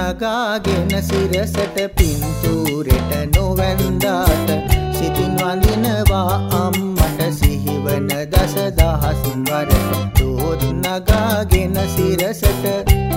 නගාගෙන සිරසට පින්තූරෙට නොවැන්දාට සිතින් වඳිනවා අම්මට සිහිවන දසදහස් වරට දෝත් නගාගෙන සිරසට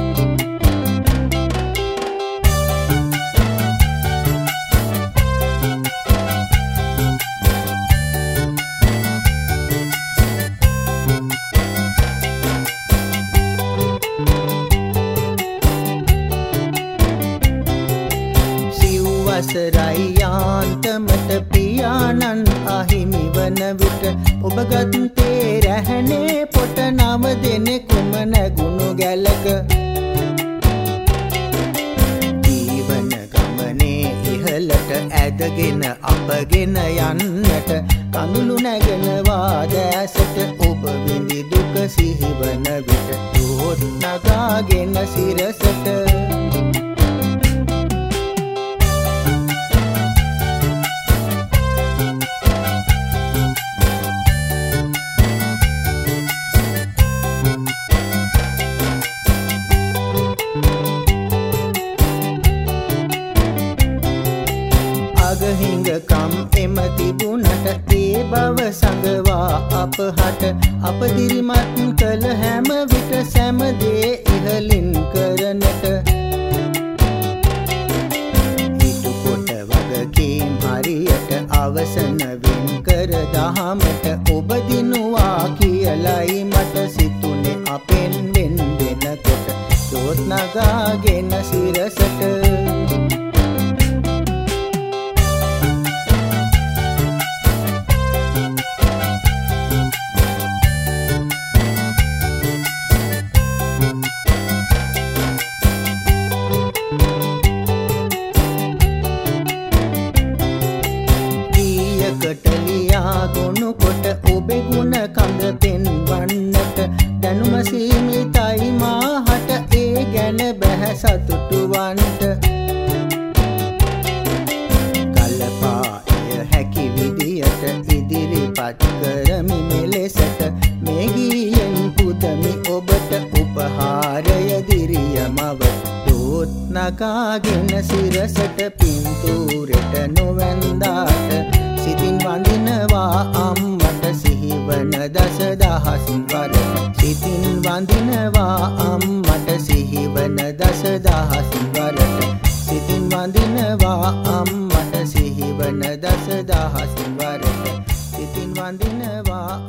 වසරයි යාන්තමට පියාණන් අහිමි වන විට ඔබ ගත්තේ රැහනේ පොට නව දෙනෙකුම නැගුණු ගැලක ජීවන ගමනේ ඉහළට ඇදගෙන අපගෙන යන්නට කඳුළු නැගෙනවා දැසට ඔබ විඳි දුක සිහිවන විට දෝත් නගාගෙන සිරසට අගහිඟකම් එම තිබුණට ඒ බව සඟවා අපහට අප දිරිමත් කළ හැම විට සැමදේ ඉහලින් කරනට ඉටු කොට වගකීම් හරියට අවසන වෙන් කර දහමට ඔබ දිනුවා කියලයි මට සිතුනේ අපෙන් වෙන් වෙනකොට දෝත් නගාගෙන සිරසට කටලියා ගොනු කොට ඔබේ ගුණ කඳ පෙන්වන්නට දැනුම සීමිතයි මාහට ඒ ගැන බැහැ සතුටු වන්නට කල්පා එය හැකි විදියට ඉදිරිපත් කරමි මෙලෙසට මේ ගීයෙන් පුදමි ඔබට උපහාරය දිරියමව දෝත් නගාගෙන සිරසට පින්තූරෙට නොවැන්දාට සිතින් වඳිනවා අම්මට සිහිවන දසදහස් වරට සිතින් වඳිනවා අම්මට සිහිවන දසදහස් වරට සිතින් වඳිනවා අම්මට සිහිවන දසදහස් වරට සිතින් වඳිනවා